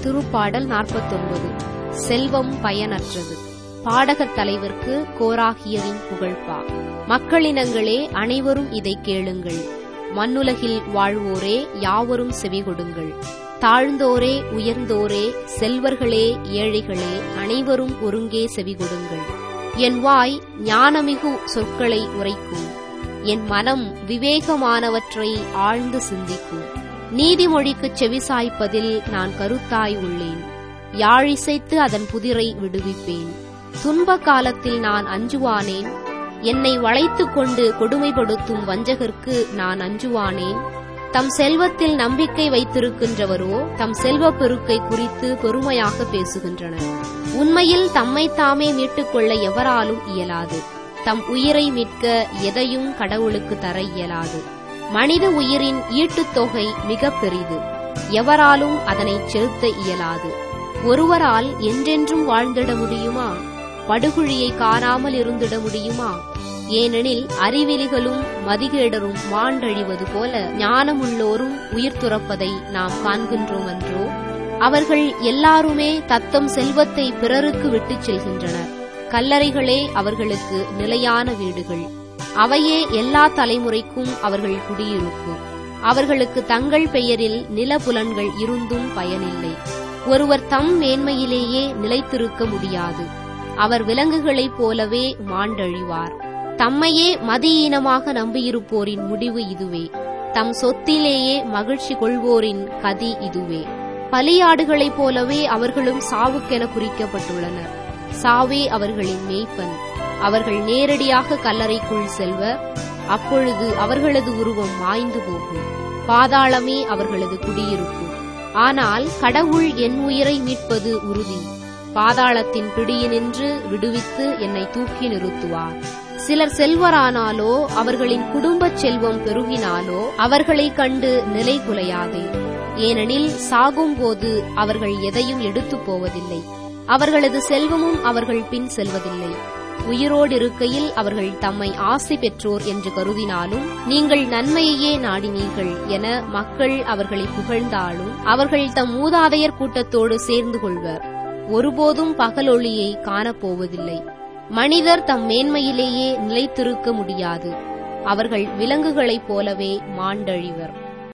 திருப்பாடல் 49. செல்வம் பயனற்றது. பாடகர் தலைவர்க்கு கோராகியரின் புகழ்பா. மக்களினங்களே, அனைவரும் இதைக் கேளுங்கள். மண்ணுலகில் வாழ்வோரே, யாவரும் செவிகொடுங்கள். தாழ்ந்தோரே, உயர்ந்தோரே, செல்வர்களே, ஏழைகளே, அனைவரும் ஒருங்கே செவிகொடுங்கள். என் வாய் ஞானமிகு சொற்களை உரைக்கும். என் மனம் விவேகமானவற்றை ஆழ்ந்து சிந்திக்கும். நீதிமொழிக்குச் செவிசாய்ப்பதில் நான் கருத்தாய் உள்ளேன். யாழிசைத்து அதன் புதிரை விடுவிப்பேன். துன்ப காலத்தில் நான் அஞ்சுவானேன்? என்னை வளைத்துக் கொண்டு கொடுமைப்படுத்தும் வஞ்சகர்க்கு நான் அஞ்சுவானேன்? தம் செல்வத்தில் நம்பிக்கை வைத்திருக்கின்றவரோ தம் செல்வப் பெருக்கை குறித்து பெருமையாக பேசுகின்றனர். உண்மையில் தம்மைத்தாமே மீட்டுக்கொள்ள எவராலும் இயலாது. தம் உயிரை மீட்க எதையும் கடவுளுக்கு தர இயலாது. மனித உயிரின் ஈட்டுத் தொகை மிக பெரிது. எவராலும் அதனை செலுத்த இயலாது. ஒருவரால் என்றென்றும் வாழ்ந்திட முடியுமா? படுகுழியை காணாமல் இருந்திட முடியுமா? ஏனெனில் அறிவிலிகளும் மதிகேடரும் மாண்டழிவது போல ஞானமுள்ளோரும் உயிர் துறப்பதை நாம் காண்கின்றோம் அன்றோ? அவர்கள் எல்லாருமே தத்தம் செல்வத்தை பிறருக்கு விட்டுச் செல்கின்றனர். கல்லறைகளே அவர்களுக்கு நிலையான வீடுகள். அவையே எல்லா தலைமுறைக்கும் அவர்கள் குடியிருப்பு. அவர்களுக்கு தங்கள் பெயரில் நிலப்புலன்கள் இருந்தும் பயனில்லை. ஒருவர் தம் மேன்மையிலேயே நிலைத்திருக்க முடியாது. அவர் விலங்குகளைப் போலவே மாண்டழிவார். தம்மையே மதியீனமாக நம்பியிருப்போரின் முடிவு இதுவே. தம் சொத்திலேயே மகிழ்ச்சி கொள்வோரின் கதி இதுவே. பலியாடுகளைப் போலவே அவர்களும் சாவுக்கென குறிக்கப்பட்டுள்ளனர். சாவே அவர்களின் மேய்ப்பன். அவர்கள் நேரடியாக கல்லறைக்குள் செல்வர். அப்பொழுது அவர்களது உருவம் மாய்ந்து போகும். பாதாளமே அவர்களது குடியிருப்பு. ஆனால் கடவுள் என் உயிரை மீட்பது உறுதி. பாதாளத்தின் பிடியினின்று விடுவித்து என்னை தூக்கி நிறுத்துவார். சிலர் செல்வரானாலோ அவர்களின் குடும்பச் செல்வம் பெருகினாலோ அவர்களைக் கண்டு நிலை குலையாதே. ஏனெனில் சாகும்போது அவர்கள் எதையும் எடுத்துப் போவதில்லை. அவர்களது செல்வமும் அவர்கள் பின் செல்வதில்லை. உயிரோடிருக்கையில் அவர்கள் தம்மை ஆசை பெற்றோர் என்று கருதினாலும் நீங்கள் நன்மையையே நாடினீர்கள் என மக்கள் அவர்களை புகழ்ந்தாலும் அவர்கள் தம் மூதாதையர் கூட்டத்தோடு சேர்ந்து கொள்வர். ஒருபோதும் பகலொளியை காணப்போவதில்லை. மனிதர் தம் மேன்மையிலேயே நிலைத்திருக்க முடியாது. அவர்கள் விலங்குகளைப் போலவே மாண்டழிவர்.